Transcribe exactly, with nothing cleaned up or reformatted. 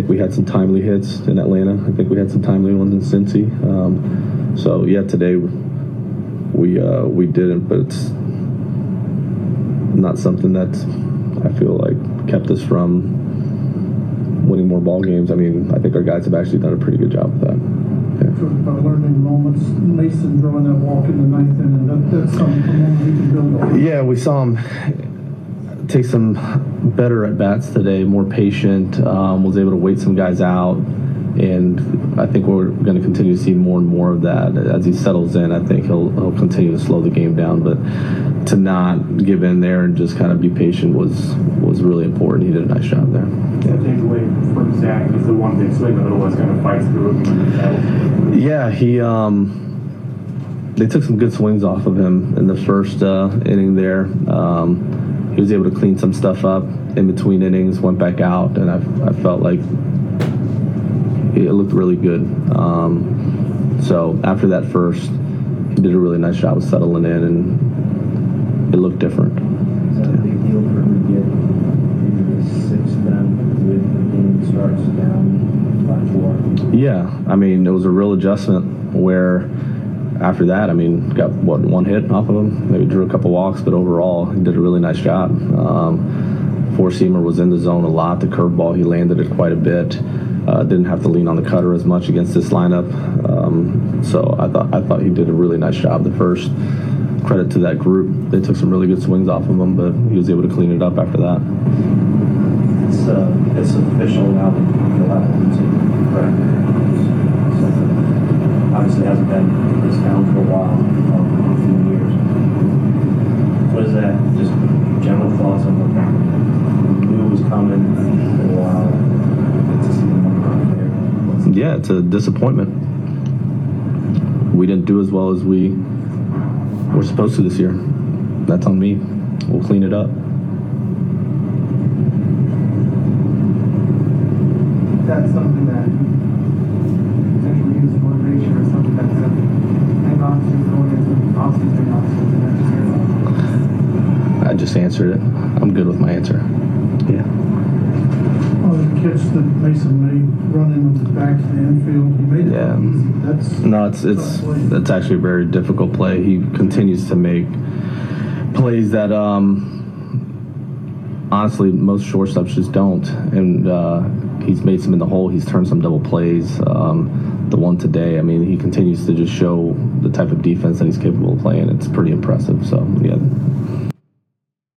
we had some timely hits in Atlanta. I think we had some timely ones in Cincy. Um, so yeah, today we uh, we didn't, but it's not something that I feel like kept us from winning more ball games. I mean, I think our guys have actually done a pretty good job with that. Yeah. About learning moments, Mason drawing that walk in the ninth inning, that, that's something we can build on. Yeah, we saw him take some better at bats today, more patient, um, was able to wait some guys out, and I think we're going to continue to see more and more of that as he settles in. I think he'll he'll continue to slow the game down, but to not give in there and just kind of be patient was was really important. He did a nice job there. Yeah, takeaway from Zach is the one big swing, but otherwise kind of fights through it. Yeah, he um, they took some good swings off of him in the first uh, inning there. Um, he was able to clean some stuff up in between innings, went back out, and I, I felt like it looked really good. Um, so after that first, he did a really nice job of settling in, and it looked different. Is that a big deal for him to get into the sixth then with the game starts down by four? Yeah, I mean, it was a real adjustment where after that, I mean, got, what, one hit off of him? Maybe drew a couple walks, but overall, he did a really nice job. Um, Four-seamer was in the zone a lot. The curveball, he landed it quite a bit. Uh, didn't have to lean on the cutter as much against this lineup. Um, so I thought I thought he did a really nice job. The first, credit to that group. They took some really good swings off of him, but he was able to clean it up after that. It's, uh, it's official now that you'll have to correct. Obviously hasn't been this down for a while, um, a few years. What is that? Just general thoughts on what we knew was coming for a while. To see them out there. Yeah, it's a disappointment. We didn't do as well as we were supposed to this year. That's on me. We'll clean it up. That's something that potentially use motivation or something that to hang on to going into off-season, off-season, and I just answered it. I'm good with my answer. Yeah. Oh, the catch that Mason made running on the back to the infield, he made it Yeah. easy. That's No, it's it's it's actually a very difficult play. He continues to make plays that um, honestly most shortstops just don't, and uh, he's made some in the hole. He's turned some double plays. Um, the one today, I mean, he continues to just show the type of defense that he's capable of playing. It's pretty impressive. So yeah.